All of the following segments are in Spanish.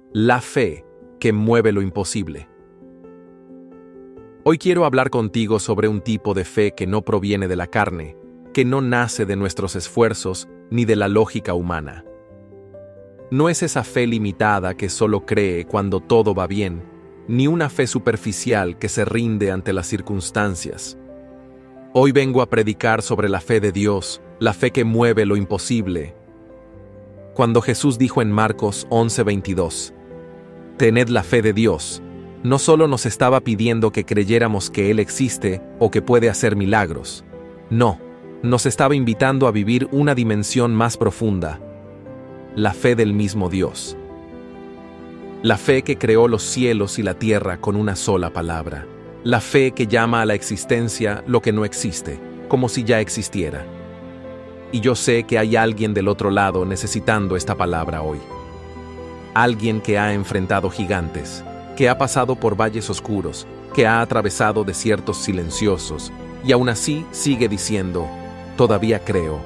La fe que mueve lo imposible. Hoy quiero hablar contigo sobre un tipo de fe que no proviene de la carne, que no nace de nuestros esfuerzos ni de la lógica humana. No es esa fe limitada que solo cree cuando todo va bien, ni una fe superficial que se rinde ante las circunstancias. Hoy vengo a predicar sobre la fe de Dios, la fe que mueve lo imposible. Cuando Jesús dijo en Marcos 11:22, «Tened la fe de Dios», no solo nos estaba pidiendo que creyéramos que Él existe o que puede hacer milagros. No, nos estaba invitando a vivir una dimensión más profunda, la fe del mismo Dios. La fe que creó los cielos y la tierra con una sola palabra. La fe que llama a la existencia lo que no existe, como si ya existiera. Y yo sé que hay alguien del otro lado necesitando esta palabra hoy. Alguien que ha enfrentado gigantes, que ha pasado por valles oscuros, que ha atravesado desiertos silenciosos, y aún así sigue diciendo, todavía creo.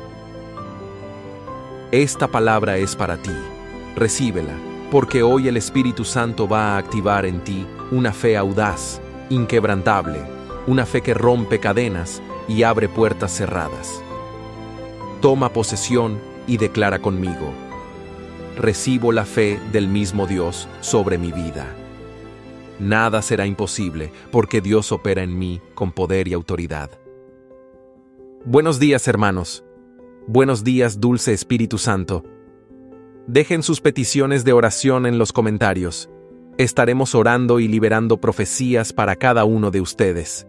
Esta palabra es para ti. Recíbela, porque hoy el Espíritu Santo va a activar en ti una fe audaz, inquebrantable, una fe que rompe cadenas y abre puertas cerradas. Toma posesión y declara conmigo: recibo la fe del mismo Dios sobre mi vida. Nada será imposible, porque Dios opera en mí con poder y autoridad. Buenos días, hermanos. Buenos días, dulce Espíritu Santo. Dejen sus peticiones de oración en los comentarios. Estaremos orando y liberando profecías para cada uno de ustedes.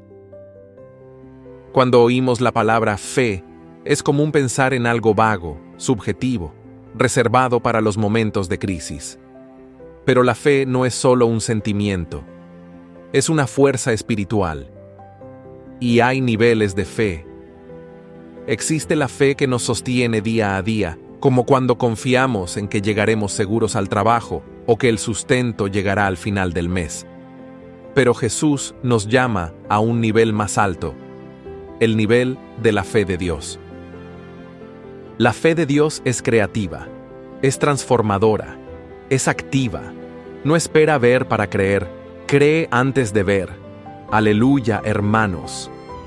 Cuando oímos la palabra fe, es común pensar en algo vago, subjetivo, reservado para los momentos de crisis. Pero la fe no es solo un sentimiento, es una fuerza espiritual. Y hay niveles de fe. Existe la fe que nos sostiene día a día, como cuando confiamos en que llegaremos seguros al trabajo o que el sustento llegará al final del mes. Pero Jesús nos llama a un nivel más alto, el nivel de la fe de Dios. La fe de Dios es creativa, es transformadora, es activa. No espera ver para creer, cree antes de ver. Aleluya, hermanos.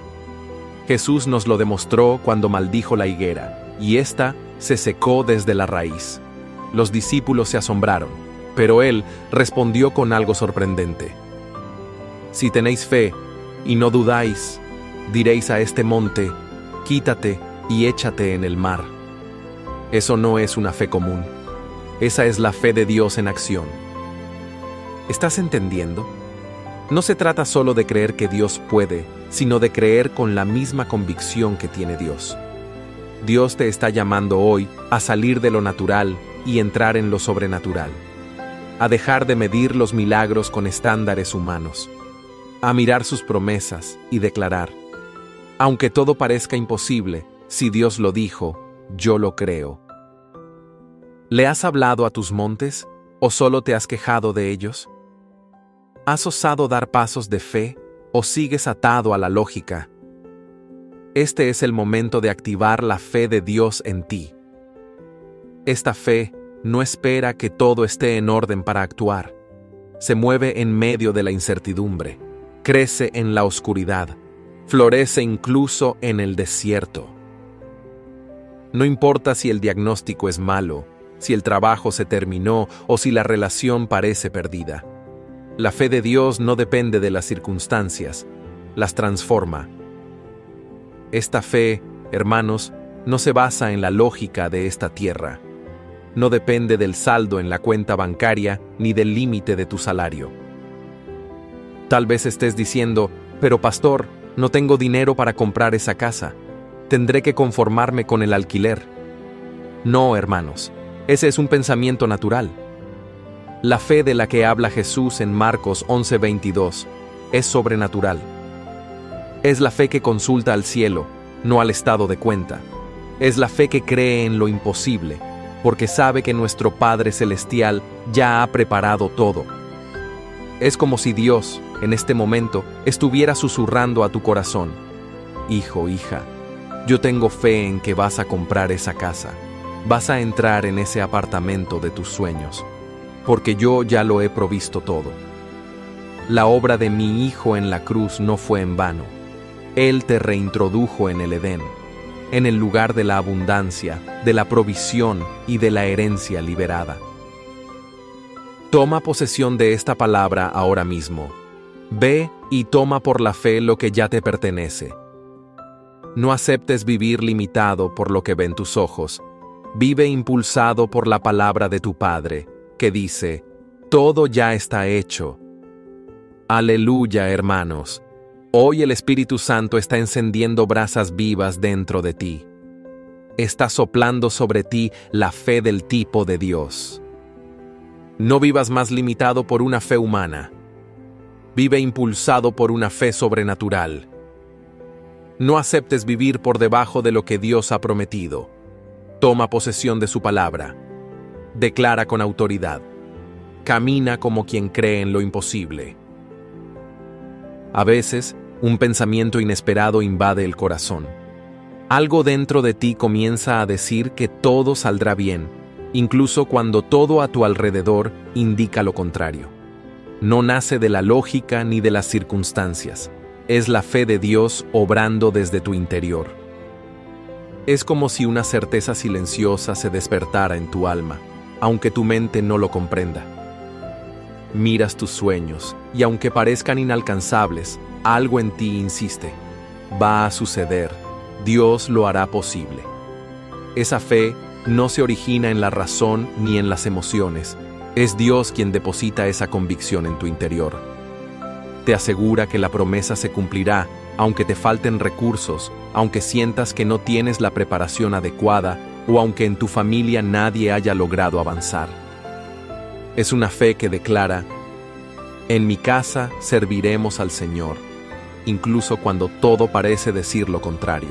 Jesús nos lo demostró cuando maldijo la higuera, y ésta se secó desde la raíz. Los discípulos se asombraron, pero Él respondió con algo sorprendente. Si tenéis fe y no dudáis, diréis a este monte, quítate y échate en el mar. Eso no es una fe común. Esa es la fe de Dios en acción. ¿Estás entendiendo? No se trata solo de creer que Dios puede, sino de creer con la misma convicción que tiene Dios. Dios te está llamando hoy a salir de lo natural y entrar en lo sobrenatural, a dejar de medir los milagros con estándares humanos, a mirar sus promesas y declarar: aunque todo parezca imposible, si Dios lo dijo, yo lo creo. ¿Le has hablado a tus montes o solo te has quejado de ellos? ¿Has osado dar pasos de fe o sigues atado a la lógica? Este es el momento de activar la fe de Dios en ti. Esta fe no espera que todo esté en orden para actuar. Se mueve en medio de la incertidumbre, crece en la oscuridad, florece incluso en el desierto. No importa si el diagnóstico es malo, si el trabajo se terminó o si la relación parece perdida. La fe de Dios no depende de las circunstancias, las transforma. Esta fe, hermanos, no se basa en la lógica de esta tierra. No depende del saldo en la cuenta bancaria ni del límite de tu salario. Tal vez estés diciendo: pero pastor, no tengo dinero para comprar esa casa. Tendré que conformarme con el alquiler. No, hermanos, ese es un pensamiento natural. La fe de la que habla Jesús en Marcos 11:22 es sobrenatural. Es la fe que consulta al cielo, no al estado de cuenta. Es la fe que cree en lo imposible, porque sabe que nuestro Padre Celestial ya ha preparado todo. Es como si Dios, en este momento, estuviera susurrando a tu corazón: hijo, hija, yo tengo fe en que vas a comprar esa casa. Vas a entrar en ese apartamento de tus sueños. porque yo ya lo he provisto todo. La obra de mi Hijo en la cruz no fue en vano. Él te reintrodujo en el Edén, en el lugar de la abundancia, de la provisión y de la herencia liberada. Toma posesión de esta palabra ahora mismo. Ve y toma por la fe lo que ya te pertenece. No aceptes vivir limitado por lo que ven tus ojos. Vive impulsado por la palabra de tu Padre, que dice: todo ya está hecho. Aleluya, hermanos. Hoy el Espíritu Santo está encendiendo brasas vivas dentro de ti. Está soplando sobre ti la fe del tipo de Dios. No vivas más limitado por una fe humana. Vive impulsado por una fe sobrenatural. No aceptes vivir por debajo de lo que Dios ha prometido. Toma posesión de su palabra. Declara con autoridad. Camina como quien cree en lo imposible. A veces, un pensamiento inesperado invade el corazón. Algo dentro de ti comienza a decir que todo saldrá bien, incluso cuando todo a tu alrededor indica lo contrario. No nace de la lógica ni de las circunstancias. Es la fe de Dios obrando desde tu interior. Es como si una certeza silenciosa se despertara en tu alma, aunque tu mente no lo comprenda. Miras tus sueños, y aunque parezcan inalcanzables, algo en ti insiste. Va a suceder. Dios lo hará posible. Esa fe no se origina en la razón ni en las emociones. Es Dios quien deposita esa convicción en tu interior. Te asegura que la promesa se cumplirá, aunque te falten recursos, aunque sientas que no tienes la preparación adecuada o aunque en tu familia nadie haya logrado avanzar. Es una fe que declara: en mi casa serviremos al Señor, incluso cuando todo parece decir lo contrario.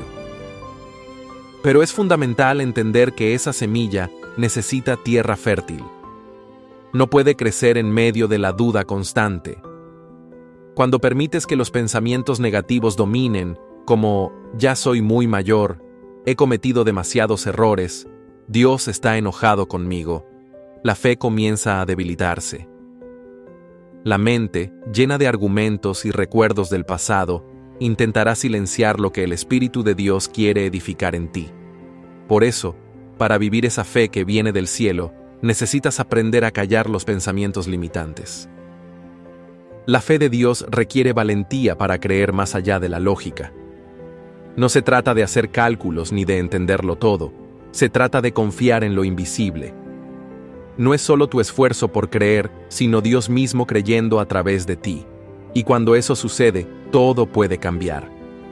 Pero es fundamental entender que esa semilla necesita tierra fértil. No puede crecer en medio de la duda constante. Cuando permites que los pensamientos negativos dominen, como ya soy muy mayor, he cometido demasiados errores, Dios está enojado conmigo, la fe comienza a debilitarse. La mente, llena de argumentos y recuerdos del pasado, intentará silenciar lo que el Espíritu de Dios quiere edificar en ti. Por eso, para vivir esa fe que viene del cielo, necesitas aprender a callar los pensamientos limitantes. La fe de Dios requiere valentía para creer más allá de la lógica. No se trata de hacer cálculos ni de entenderlo todo, se trata de confiar en lo invisible. No es solo tu esfuerzo por creer, sino Dios mismo creyendo a través de ti. Y cuando eso sucede, todo puede cambiar.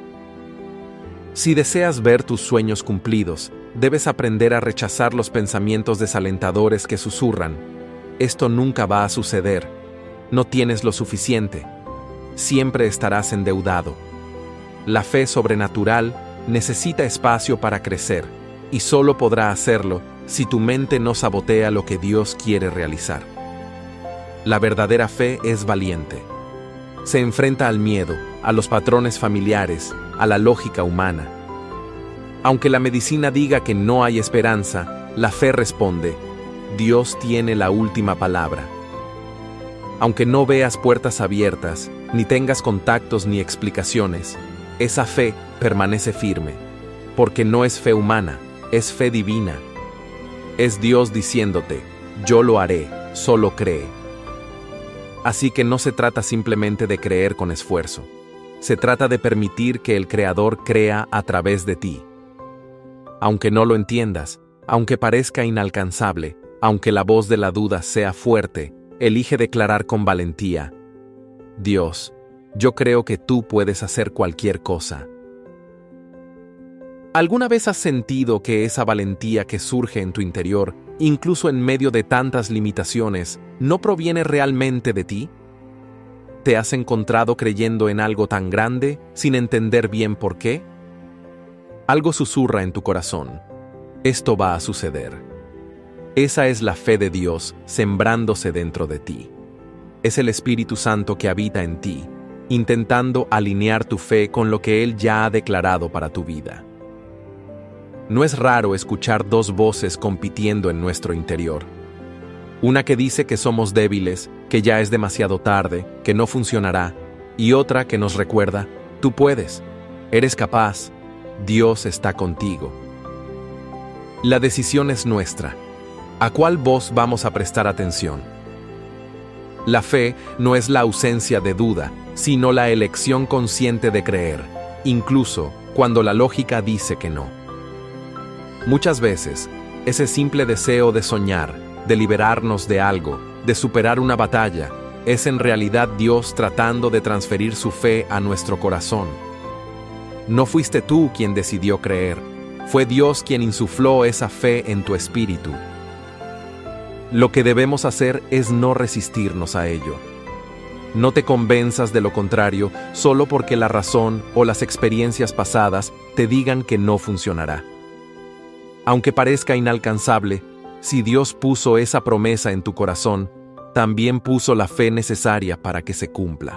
Si deseas ver tus sueños cumplidos, debes aprender a rechazar los pensamientos desalentadores que susurran: esto nunca va a suceder, no tienes lo suficiente, siempre estarás endeudado. La fe sobrenatural necesita espacio para crecer, y solo podrá hacerlo si tu mente no sabotea lo que Dios quiere realizar. La verdadera fe es valiente. Se enfrenta al miedo, a los patrones familiares, a la lógica humana. Aunque la medicina diga que no hay esperanza, la fe responde: Dios tiene la última palabra. Aunque no veas puertas abiertas, ni tengas contactos ni explicaciones, esa fe permanece firme, porque no es fe humana, es fe divina. Es Dios diciéndote: yo lo haré, solo cree. Así que no se trata simplemente de creer con esfuerzo. Se trata de permitir que el Creador crea a través de ti. Aunque no lo entiendas, aunque parezca inalcanzable, aunque la voz de la duda sea fuerte, elige declarar con valentía: Dios, yo creo que tú puedes hacer cualquier cosa. ¿Alguna vez has sentido que esa valentía que surge en tu interior, incluso en medio de tantas limitaciones, no proviene realmente de ti? ¿Te has encontrado creyendo en algo tan grande sin entender bien por qué? Algo susurra en tu corazón: esto va a suceder. Esa es la fe de Dios sembrándose dentro de ti. Es el Espíritu Santo que habita en ti, intentando alinear tu fe con lo que Él ya ha declarado para tu vida. No es raro escuchar dos voces compitiendo en nuestro interior. Una que dice que somos débiles, que ya es demasiado tarde, que no funcionará, y otra que nos recuerda, tú puedes, eres capaz, Dios está contigo. La decisión es nuestra. ¿A cuál voz vamos a prestar atención? La fe no es la ausencia de duda, sino la elección consciente de creer, incluso cuando la lógica dice que no. Muchas veces, ese simple deseo de soñar, de liberarnos de algo, de superar una batalla, es en realidad Dios tratando de transferir su fe a nuestro corazón. No fuiste tú quien decidió creer, fue Dios quien insufló esa fe en tu espíritu. Lo que debemos hacer es no resistirnos a ello. No te convenzas de lo contrario solo porque la razón o las experiencias pasadas te digan que no funcionará. Aunque parezca inalcanzable, si Dios puso esa promesa en tu corazón, también puso la fe necesaria para que se cumpla.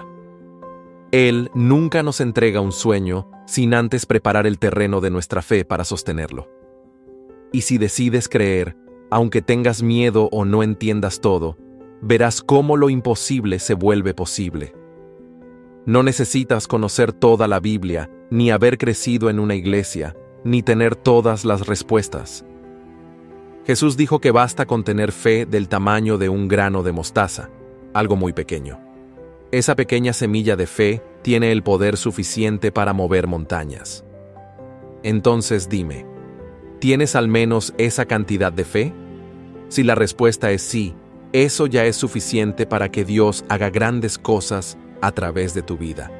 Él nunca nos entrega un sueño sin antes preparar el terreno de nuestra fe para sostenerlo. Y si decides creer, aunque tengas miedo o no entiendas todo, verás cómo lo imposible se vuelve posible. No necesitas conocer toda la Biblia, ni haber crecido en una iglesia, ni tener todas las respuestas. Jesús dijo que basta con tener fe del tamaño de un grano de mostaza, algo muy pequeño. Esa pequeña semilla de fe tiene el poder suficiente para mover montañas. Entonces dime, ¿tienes al menos esa cantidad de fe? Si la respuesta es sí, eso ya es suficiente para que Dios haga grandes cosas a través de tu vida.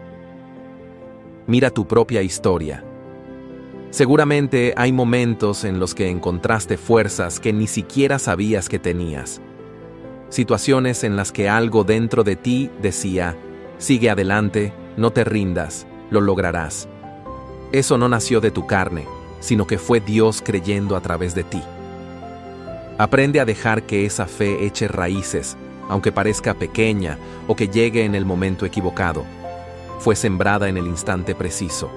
Mira tu propia historia. Seguramente hay momentos en los que encontraste fuerzas que ni siquiera sabías que tenías. Situaciones en las que algo dentro de ti decía, sigue adelante, no te rindas, lo lograrás. Eso no nació de tu carne, sino que fue Dios creyendo a través de ti. Aprende a dejar que esa fe eche raíces, aunque parezca pequeña o que llegue en el momento equivocado. Fue sembrada en el instante preciso.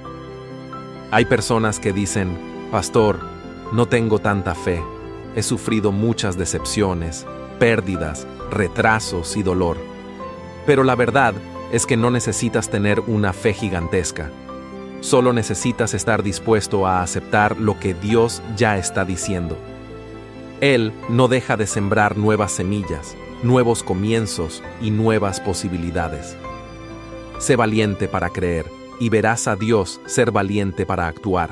Hay personas que dicen, Pastor, no tengo tanta fe, he sufrido muchas decepciones, pérdidas, retrasos y dolor. Pero la verdad es que no necesitas tener una fe gigantesca. Solo necesitas estar dispuesto a aceptar lo que Dios ya está diciendo. Él no deja de sembrar nuevas semillas, nuevos comienzos y nuevas posibilidades. Sé valiente para creer y verás a Dios ser valiente para actuar.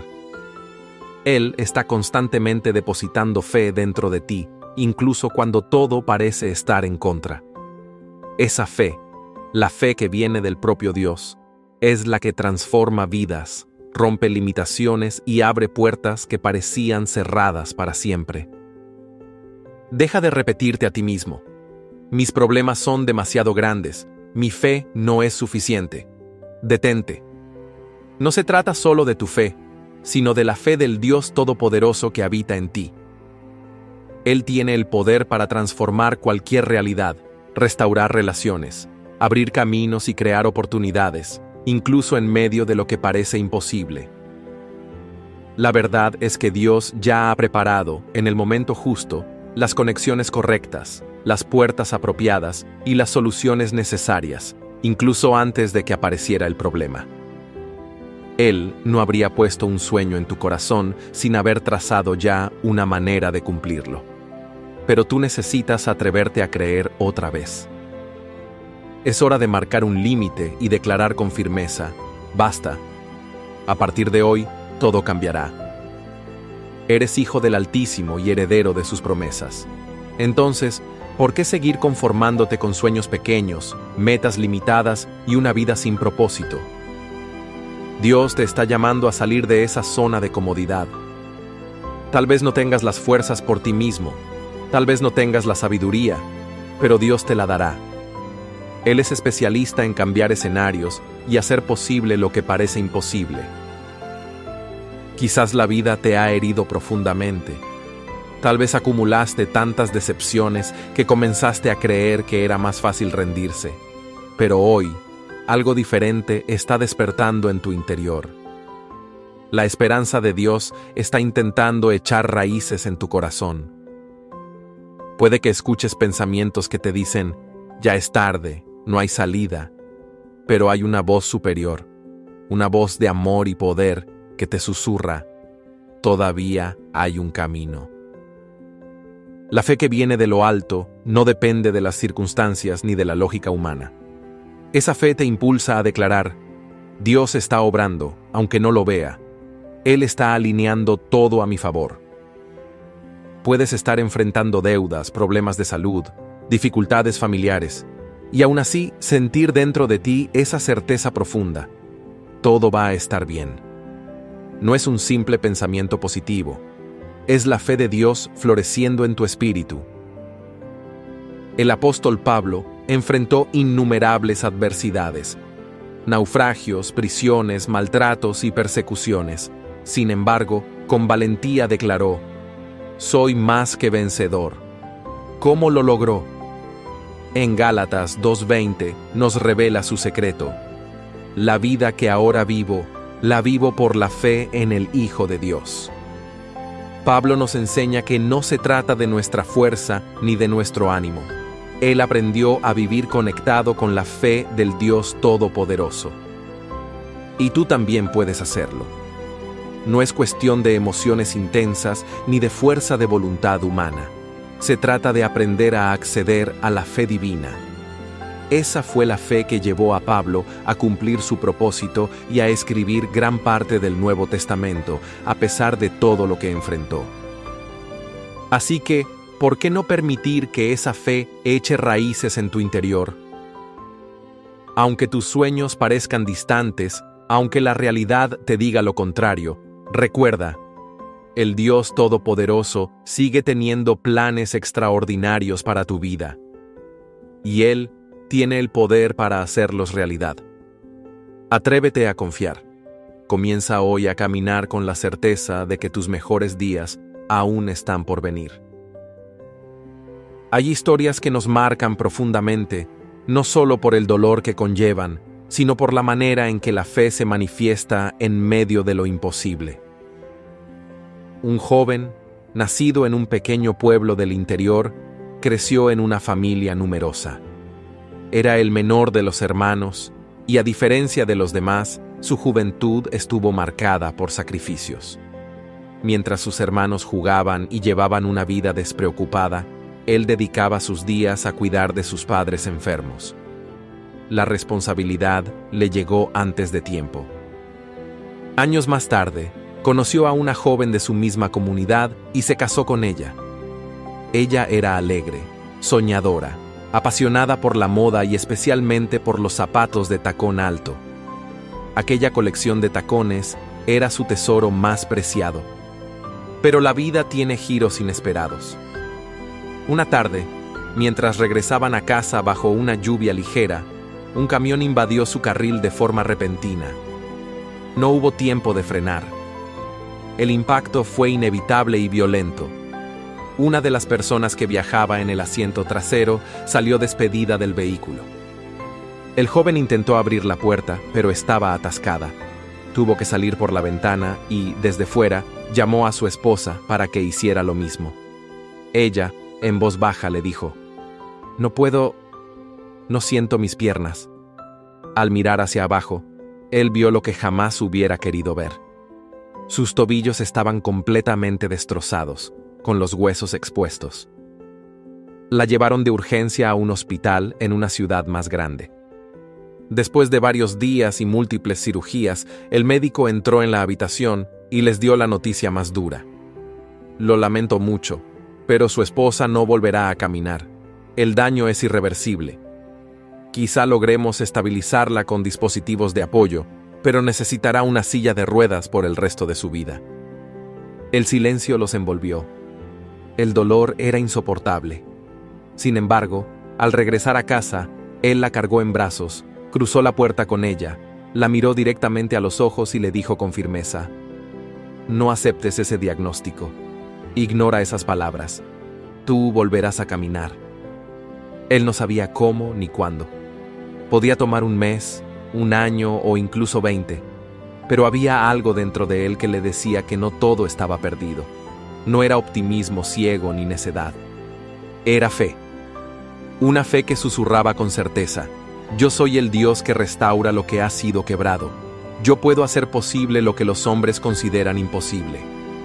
Él está constantemente depositando fe dentro de ti, incluso cuando todo parece estar en contra. Esa fe, la fe que viene del propio Dios, es la que transforma vidas, rompe limitaciones y abre puertas que parecían cerradas para siempre. Deja de repetirte a ti mismo, mis problemas son demasiado grandes, mi fe no es suficiente. Detente. No se trata solo de tu fe, sino de la fe del Dios Todopoderoso que habita en ti. Él tiene el poder para transformar cualquier realidad, restaurar relaciones, abrir caminos y crear oportunidades, incluso en medio de lo que parece imposible. La verdad es que Dios ya ha preparado, en el momento justo, las conexiones correctas, las puertas apropiadas y las soluciones necesarias, incluso antes de que apareciera el problema. Él no habría puesto un sueño en tu corazón sin haber trazado ya una manera de cumplirlo. Pero tú necesitas atreverte a creer otra vez. Es hora de marcar un límite y declarar con firmeza, basta. A partir de hoy, todo cambiará. Eres hijo del Altísimo y heredero de sus promesas. Entonces, ¿por qué seguir conformándote con sueños pequeños, metas limitadas y una vida sin propósito? Dios te está llamando a salir de esa zona de comodidad. Tal vez no tengas las fuerzas por ti mismo, tal vez no tengas la sabiduría, pero Dios te la dará. Él es especialista en cambiar escenarios y hacer posible lo que parece imposible. Quizás la vida te ha herido profundamente. Tal vez acumulaste tantas decepciones que comenzaste a creer que era más fácil rendirse. Pero hoy, algo diferente está despertando en tu interior. La esperanza de Dios está intentando echar raíces en tu corazón. Puede que escuches pensamientos que te dicen, ya es tarde, no hay salida, pero hay una voz superior, una voz de amor y poder que te susurra, todavía hay un camino. La fe que viene de lo alto no depende de las circunstancias ni de la lógica humana. Esa fe te impulsa a declarar, Dios está obrando, aunque no lo vea. Él está alineando todo a mi favor. Puedes estar enfrentando deudas, problemas de salud, dificultades familiares, y aún así sentir dentro de ti esa certeza profunda. Todo va a estar bien. No es un simple pensamiento positivo. Es la fe de Dios floreciendo en tu espíritu. El apóstol Pablo enfrentó innumerables adversidades, naufragios, prisiones, maltratos y persecuciones. Sin embargo, con valentía declaró, «Soy más que vencedor». ¿Cómo lo logró? En Gálatas 2:20 nos revela su secreto. La vida que ahora vivo, la vivo por la fe en el Hijo de Dios. Pablo nos enseña que no se trata de nuestra fuerza ni de nuestro ánimo. Él aprendió a vivir conectado con la fe del Dios Todopoderoso. Y tú también puedes hacerlo. No es cuestión de emociones intensas ni de fuerza de voluntad humana. Se trata de aprender a acceder a la fe divina. Esa fue la fe que llevó a Pablo a cumplir su propósito y a escribir gran parte del Nuevo Testamento, a pesar de todo lo que enfrentó. Así que, ¿por qué no permitir que esa fe eche raíces en tu interior? Aunque tus sueños parezcan distantes, aunque la realidad te diga lo contrario, recuerda, el Dios Todopoderoso sigue teniendo planes extraordinarios para tu vida. Y Él tiene el poder para hacerlos realidad. Atrévete a confiar. Comienza hoy a caminar con la certeza de que tus mejores días aún están por venir. Hay historias que nos marcan profundamente, no solo por el dolor que conllevan, sino por la manera en que la fe se manifiesta en medio de lo imposible. Un joven, nacido en un pequeño pueblo del interior, creció en una familia numerosa. Era el menor de los hermanos, y a diferencia de los demás, su juventud estuvo marcada por sacrificios. Mientras sus hermanos jugaban y llevaban una vida despreocupada, él dedicaba sus días a cuidar de sus padres enfermos. La responsabilidad le llegó antes de tiempo. Años más tarde, conoció a una joven de su misma comunidad y se casó con ella. Ella era alegre, soñadora, apasionada por la moda y especialmente por los zapatos de tacón alto. Aquella colección de tacones era su tesoro más preciado. Pero la vida tiene giros inesperados. Una tarde, mientras regresaban a casa bajo una lluvia ligera, un camión invadió su carril de forma repentina. No hubo tiempo de frenar. El impacto fue inevitable y violento. Una de las personas que viajaba en el asiento trasero salió despedida del vehículo. El joven intentó abrir la puerta, pero estaba atascada. Tuvo que salir por la ventana y, desde fuera, llamó a su esposa para que hiciera lo mismo. Ella, en voz baja, le dijo, no siento mis piernas. Al mirar hacia abajo, él vio lo que jamás hubiera querido ver. Sus tobillos estaban completamente destrozados, con los huesos expuestos. La llevaron de urgencia a un hospital en una ciudad más grande. Después de varios días y múltiples cirugías, el médico entró en la habitación y les dio la noticia más dura. Lo lamento mucho, pero su esposa no volverá a caminar. El daño es irreversible. Quizá logremos estabilizarla con dispositivos de apoyo, pero necesitará una silla de ruedas por el resto de su vida. El silencio los envolvió. El dolor era insoportable. Sin embargo, al regresar a casa, él la cargó en brazos, cruzó la puerta con ella, la miró directamente a los ojos y le dijo con firmeza, «No aceptes ese diagnóstico. Ignora esas palabras. Tú volverás a caminar». Él no sabía cómo ni cuándo. Podía tomar un mes, un año o incluso 20, pero había algo dentro de él que le decía que no todo estaba perdido. No era optimismo ciego ni necedad. Era fe. Una fe que susurraba con certeza: yo soy el Dios que restaura lo que ha sido quebrado. Yo puedo hacer posible lo que los hombres consideran imposible.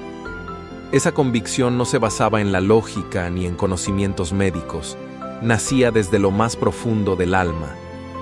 Esa convicción no se basaba en la lógica ni en conocimientos médicos. Nacía desde lo más profundo del alma.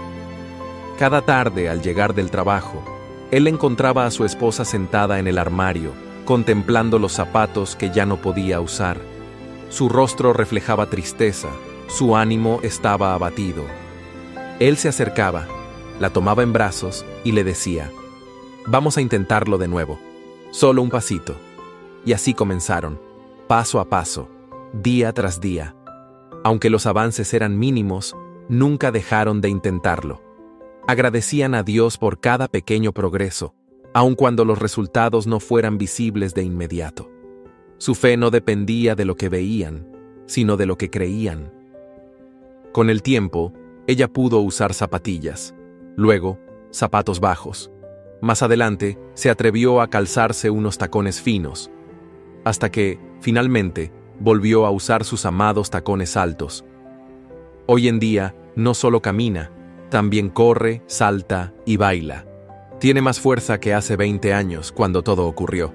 Cada tarde, al llegar del trabajo, él encontraba a su esposa sentada en el armario, contemplando los zapatos que ya no podía usar. Su rostro reflejaba tristeza, su ánimo estaba abatido. Él se acercaba, la tomaba en brazos y le decía: vamos a intentarlo de nuevo, solo un pasito. Y así comenzaron, paso a paso, día tras día. Aunque los avances eran mínimos, nunca dejaron de intentarlo. Agradecían a Dios por cada pequeño progreso, aun cuando los resultados no fueran visibles de inmediato. Su fe no dependía de lo que veían, sino de lo que creían. Con el tiempo, ella pudo usar zapatillas, luego zapatos bajos. Más adelante, se atrevió a calzarse unos tacones finos, hasta que, finalmente, volvió a usar sus amados tacones altos. Hoy en día, no solo camina, también corre, salta y baila. Tiene más fuerza que hace 20 años, cuando todo ocurrió.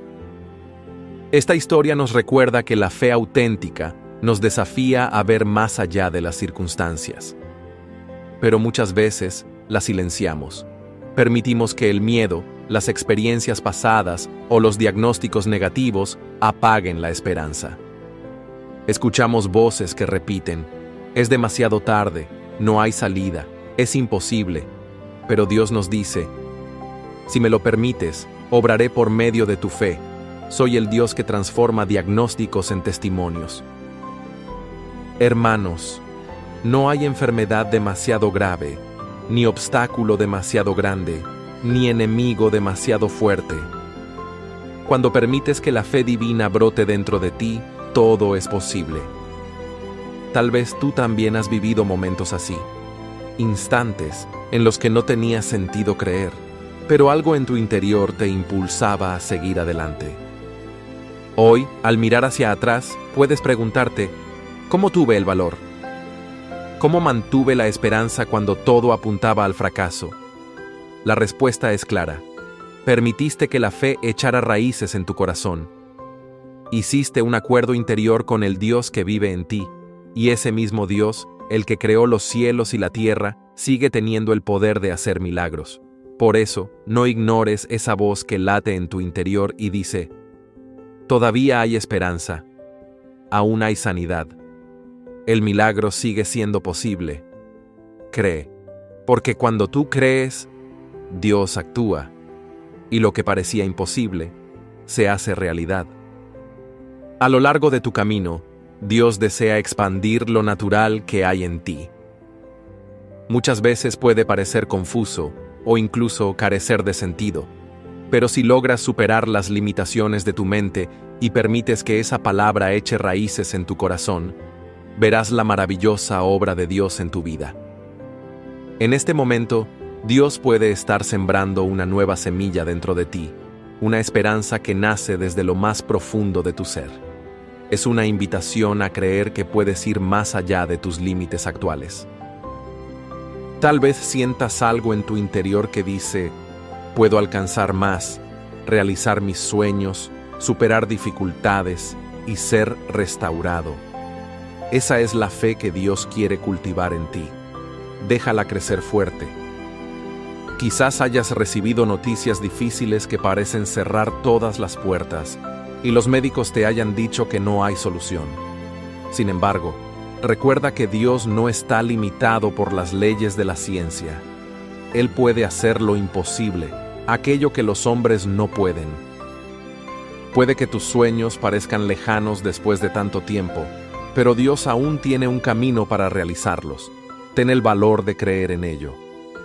Esta historia nos recuerda que la fe auténtica nos desafía a ver más allá de las circunstancias. Pero muchas veces la silenciamos. Permitimos que el miedo, las experiencias pasadas o los diagnósticos negativos apaguen la esperanza. Escuchamos voces que repiten: es demasiado tarde, no hay salida, es imposible. Pero Dios nos dice: si me lo permites, obraré por medio de tu fe. Soy el Dios que transforma diagnósticos en testimonios. Hermanos, no hay enfermedad demasiado grave, ni obstáculo demasiado grande, ni enemigo demasiado fuerte. Cuando permites que la fe divina brote dentro de ti, todo es posible. Tal vez tú también has vivido momentos así, instantes en los que no tenía sentido creer, pero algo en tu interior te impulsaba a seguir adelante. Hoy, al mirar hacia atrás, puedes preguntarte: ¿cómo tuve el valor? ¿Cómo mantuve la esperanza cuando todo apuntaba al fracaso? La respuesta es clara. Permitiste que la fe echara raíces en tu corazón. Hiciste un acuerdo interior con el Dios que vive en ti, y ese mismo Dios, el que creó los cielos y la tierra, sigue teniendo el poder de hacer milagros. Por eso, no ignores esa voz que late en tu interior y dice: todavía hay esperanza, aún hay sanidad. El milagro sigue siendo posible. Cree, porque cuando tú crees, Dios actúa, y lo que parecía imposible se hace realidad. A lo largo de tu camino, Dios desea expandir lo natural que hay en ti. Muchas veces puede parecer confuso o incluso carecer de sentido, pero si logras superar las limitaciones de tu mente y permites que esa palabra eche raíces en tu corazón, verás la maravillosa obra de Dios en tu vida. En este momento, Dios puede estar sembrando una nueva semilla dentro de ti, una esperanza que nace desde lo más profundo de tu ser. Es una invitación a creer que puedes ir más allá de tus límites actuales. Tal vez sientas algo en tu interior que dice: puedo alcanzar más, realizar mis sueños, superar dificultades y ser restaurado. Esa es la fe que Dios quiere cultivar en ti. Déjala crecer fuerte. Quizás hayas recibido noticias difíciles que parecen cerrar todas las puertas, y los médicos te hayan dicho que no hay solución. Sin embargo, recuerda que Dios no está limitado por las leyes de la ciencia. Él puede hacer lo imposible, aquello que los hombres no pueden. Puede que tus sueños parezcan lejanos después de tanto tiempo, pero Dios aún tiene un camino para realizarlos. Ten el valor de creer en ello.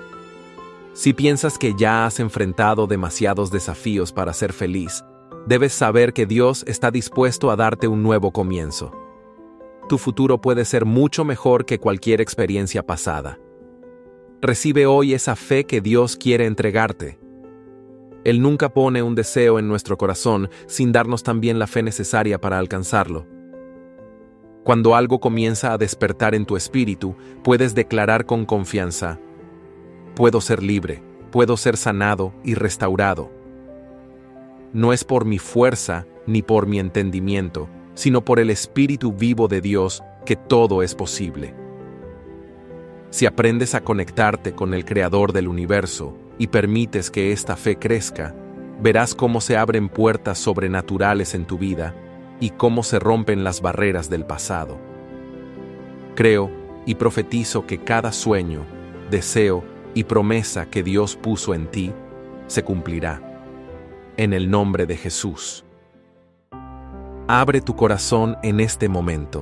Si piensas que ya has enfrentado demasiados desafíos para ser feliz, debes saber que Dios está dispuesto a darte un nuevo comienzo. Tu futuro puede ser mucho mejor que cualquier experiencia pasada. Recibe hoy esa fe que Dios quiere entregarte. Él nunca pone un deseo en nuestro corazón sin darnos también la fe necesaria para alcanzarlo. Cuando algo comienza a despertar en tu espíritu, puedes declarar con confianza: puedo ser libre, puedo ser sanado y restaurado. No es por mi fuerza ni por mi entendimiento, sino por el Espíritu vivo de Dios que todo es posible. Si aprendes a conectarte con el Creador del universo y permites que esta fe crezca, verás cómo se abren puertas sobrenaturales en tu vida y cómo se rompen las barreras del pasado. Creo y profetizo que cada sueño, deseo y promesa que Dios puso en ti se cumplirá. En el nombre de Jesús. Abre tu corazón en este momento.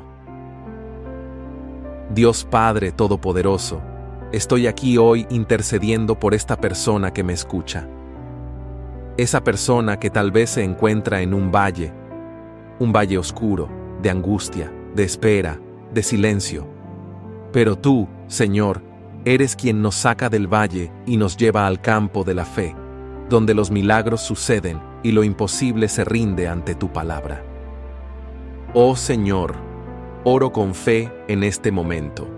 Dios Padre Todopoderoso, estoy aquí hoy intercediendo por esta persona que me escucha. Esa persona que tal vez se encuentra en un valle oscuro, de angustia, de espera, de silencio. Pero tú, Señor, eres quien nos saca del valle y nos lleva al campo de la fe, donde los milagros suceden y lo imposible se rinde ante tu palabra. Oh Señor, oro con fe en este momento.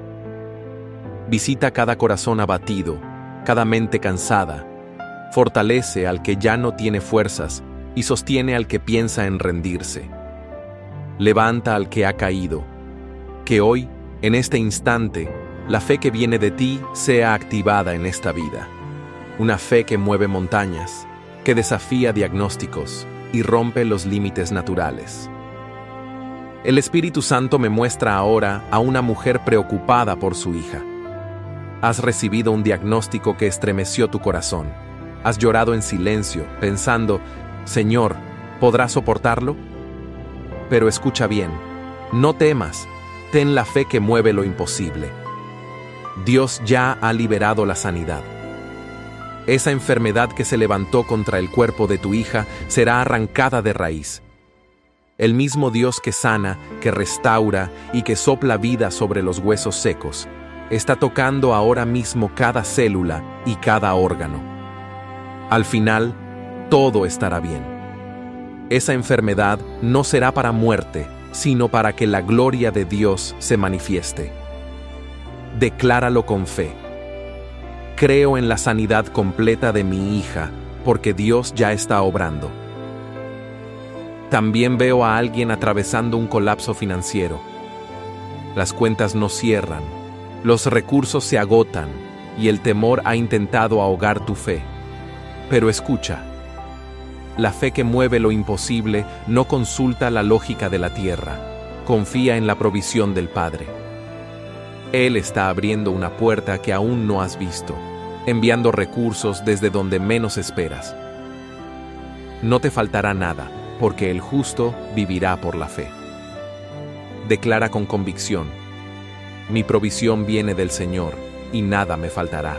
Visita cada corazón abatido, cada mente cansada. Fortalece al que ya no tiene fuerzas y sostiene al que piensa en rendirse. Levanta al que ha caído. Que hoy, en este instante, la fe que viene de ti sea activada en esta vida. Una fe que mueve montañas, que desafía diagnósticos y rompe los límites naturales. El Espíritu Santo me muestra ahora a una mujer preocupada por su hija. Has recibido un diagnóstico que estremeció tu corazón. Has llorado en silencio, pensando: Señor, ¿podrá soportarlo? Pero escucha bien, no temas, ten la fe que mueve lo imposible. Dios ya ha liberado la sanidad. Esa enfermedad que se levantó contra el cuerpo de tu hija será arrancada de raíz. El mismo Dios que sana, que restaura y que sopla vida sobre los huesos secos, está tocando ahora mismo cada célula y cada órgano. Al final, todo estará bien. Esa enfermedad no será para muerte, sino para que la gloria de Dios se manifieste. Decláralo con fe. Creo en la sanidad completa de mi hija, porque Dios ya está obrando. También veo a alguien atravesando un colapso financiero. Las cuentas no cierran, los recursos se agotan y el temor ha intentado ahogar tu fe. Pero escucha, la fe que mueve lo imposible no consulta la lógica de la tierra, confía en la provisión del Padre. Él está abriendo una puerta que aún no has visto, enviando recursos desde donde menos esperas. No te faltará nada, porque el justo vivirá por la fe. Declara con convicción: mi provisión viene del Señor, y nada me faltará.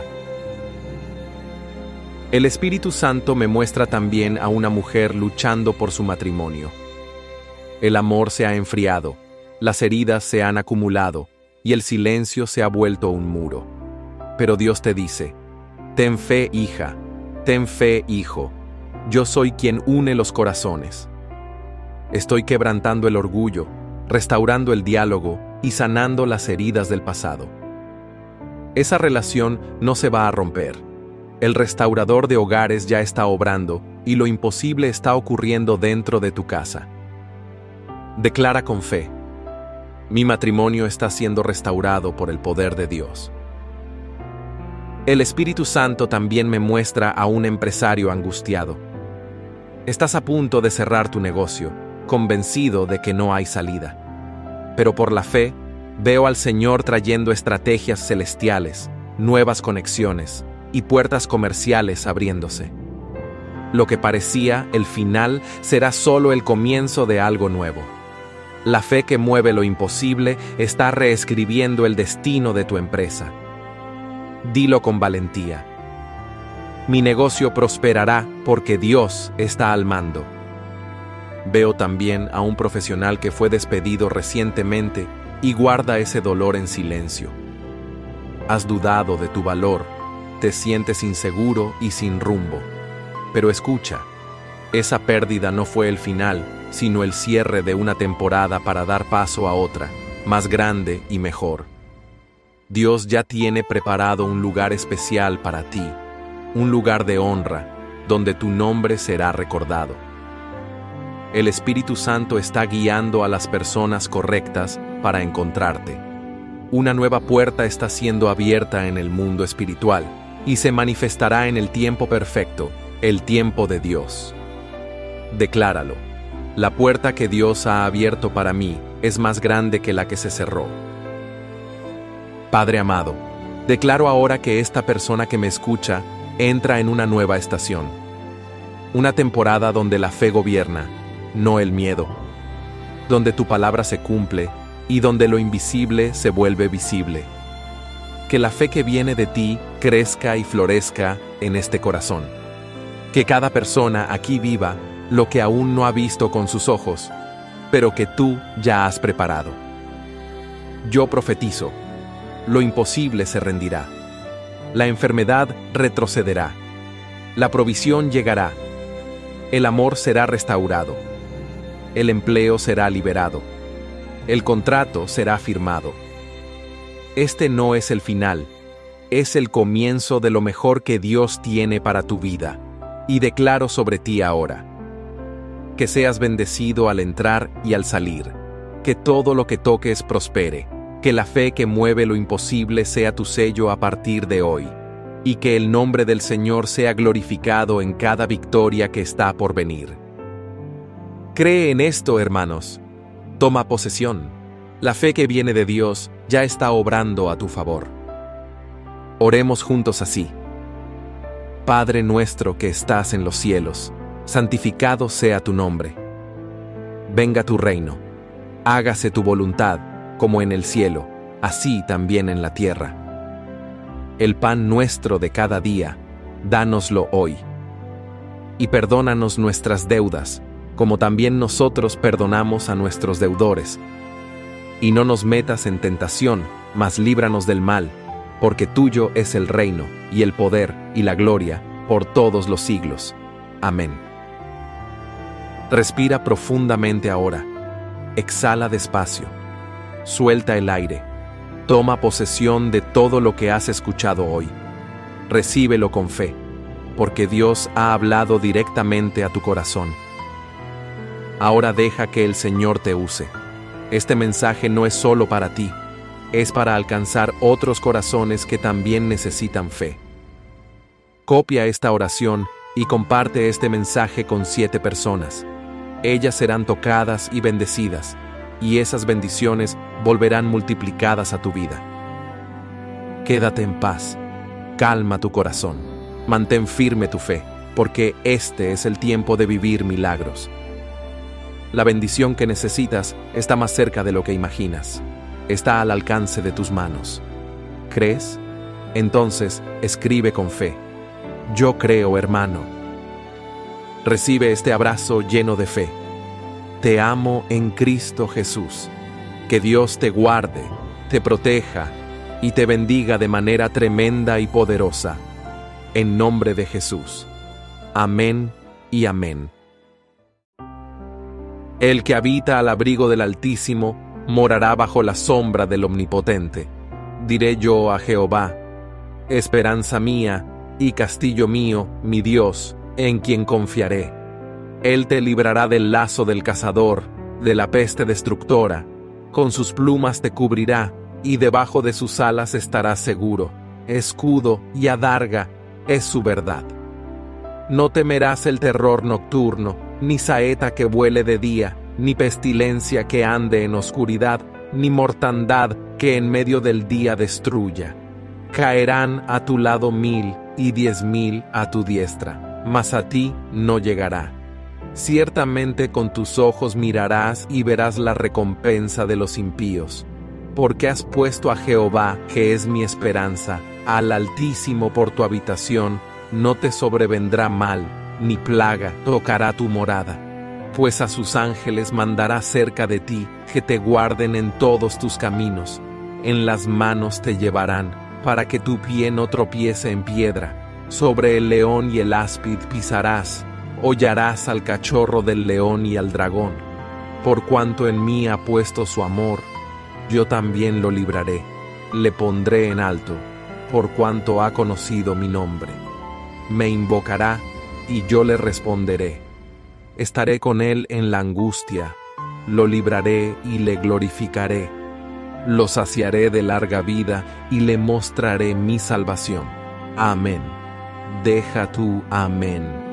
El Espíritu Santo me muestra también a una mujer luchando por su matrimonio. El amor se ha enfriado, las heridas se han acumulado, y el silencio se ha vuelto un muro. Pero Dios te dice: ten fe, hija, ten fe, hijo, yo soy quien une los corazones. Estoy quebrantando el orgullo, restaurando el diálogo y sanando las heridas del pasado. Esa relación no se va a romper. El restaurador de hogares ya está obrando y lo imposible está ocurriendo dentro de tu casa. Declara con fe: mi matrimonio está siendo restaurado por el poder de Dios. El Espíritu Santo también me muestra a un empresario angustiado. Estás a punto de cerrar tu negocio, convencido de que no hay salida. Pero por la fe, veo al Señor trayendo estrategias celestiales, nuevas conexiones y puertas comerciales abriéndose. Lo que parecía el final será solo el comienzo de algo nuevo. La fe que mueve lo imposible está reescribiendo el destino de tu empresa. Dilo con valentía: mi negocio prosperará porque Dios está al mando. Veo también a un profesional que fue despedido recientemente y guarda ese dolor en silencio. Has dudado de tu valor, te sientes inseguro y sin rumbo. Pero escucha, esa pérdida no fue el final, sino el cierre de una temporada para dar paso a otra, más grande y mejor. Dios ya tiene preparado un lugar especial para ti, un lugar de honra, donde tu nombre será recordado. El Espíritu Santo está guiando a las personas correctas para encontrarte. Una nueva puerta está siendo abierta en el mundo espiritual y se manifestará en el tiempo perfecto, el tiempo de Dios. Decláralo. La puerta que Dios ha abierto para mí es más grande que la que se cerró. Padre amado, declaro ahora que esta persona que me escucha entra en una nueva estación. Una temporada donde la fe gobierna, no el miedo. Donde tu palabra se cumple y donde lo invisible se vuelve visible. Que la fe que viene de ti crezca y florezca en este corazón. Que cada persona aquí viva lo que aún no ha visto con sus ojos, pero que tú ya has preparado. Yo profetizo. Lo imposible se rendirá. La enfermedad retrocederá. La provisión llegará. El amor será restaurado. El empleo será liberado. El contrato será firmado. Este no es el final, es el comienzo de lo mejor que Dios tiene para tu vida, y declaro sobre ti ahora. Que seas bendecido al entrar y al salir, que todo lo que toques prospere, que la fe que mueve lo imposible sea tu sello a partir de hoy, y que el nombre del Señor sea glorificado en cada victoria que está por venir. Cree en esto, hermanos. Toma posesión. La fe que viene de Dios ya está obrando a tu favor. Oremos juntos así. Padre nuestro que estás en los cielos, santificado sea tu nombre. Venga tu reino. Hágase tu voluntad, como en el cielo, así también en la tierra. El pan nuestro de cada día, dánoslo hoy. Y perdónanos nuestras deudas, como también nosotros perdonamos a nuestros deudores. Y no nos metas en tentación, mas líbranos del mal, porque tuyo es el reino, y el poder, y la gloria, por todos los siglos. Amén. Respira profundamente ahora. Exhala despacio. Suelta el aire. Toma posesión de todo lo que has escuchado hoy. Recíbelo con fe, porque Dios ha hablado directamente a tu corazón. Ahora deja que el Señor te use. Este mensaje no es solo para ti, es para alcanzar otros corazones que también necesitan fe. Copia esta oración y comparte este mensaje con 7 personas. Ellas serán tocadas y bendecidas, y esas bendiciones volverán multiplicadas a tu vida. Quédate en paz, calma tu corazón, mantén firme tu fe, porque este es el tiempo de vivir milagros. La bendición que necesitas está más cerca de lo que imaginas. Está al alcance de tus manos. ¿Crees? Entonces, escribe con fe. Yo creo, hermano. Recibe este abrazo lleno de fe. Te amo en Cristo Jesús. Que Dios te guarde, te proteja y te bendiga de manera tremenda y poderosa. En nombre de Jesús. Amén y amén. El que habita al abrigo del Altísimo morará bajo la sombra del Omnipotente. Diré yo a Jehová, esperanza mía y castillo mío, mi Dios, en quien confiaré. Él te librará del lazo del cazador, de la peste destructora. Con sus plumas te cubrirá, y debajo de sus alas estarás seguro. Escudo y adarga es su verdad. No temerás el terror nocturno, ni saeta que vuele de día, ni pestilencia que ande en oscuridad, ni mortandad que en medio del día destruya. Caerán a tu lado 1000 y 10,000 a tu diestra, mas a ti no llegará. Ciertamente con tus ojos mirarás y verás la recompensa de los impíos. Porque has puesto a Jehová, que es mi esperanza, al Altísimo por tu habitación, no te sobrevendrá mal, ni plaga tocará tu morada. Pues a sus ángeles mandará cerca de ti, que te guarden en todos tus caminos. En las manos te llevarán, para que tu pie no tropiece en piedra. Sobre el león y el áspid pisarás, hollarás al cachorro del león y al dragón. Por cuanto en mí ha puesto su amor, yo también lo libraré, le pondré en alto, por cuanto ha conocido mi nombre. Me invocará, y yo le responderé. Estaré con él en la angustia, lo libraré y le glorificaré. Lo saciaré de larga vida y le mostraré mi salvación. Amén. Deja tú, amén.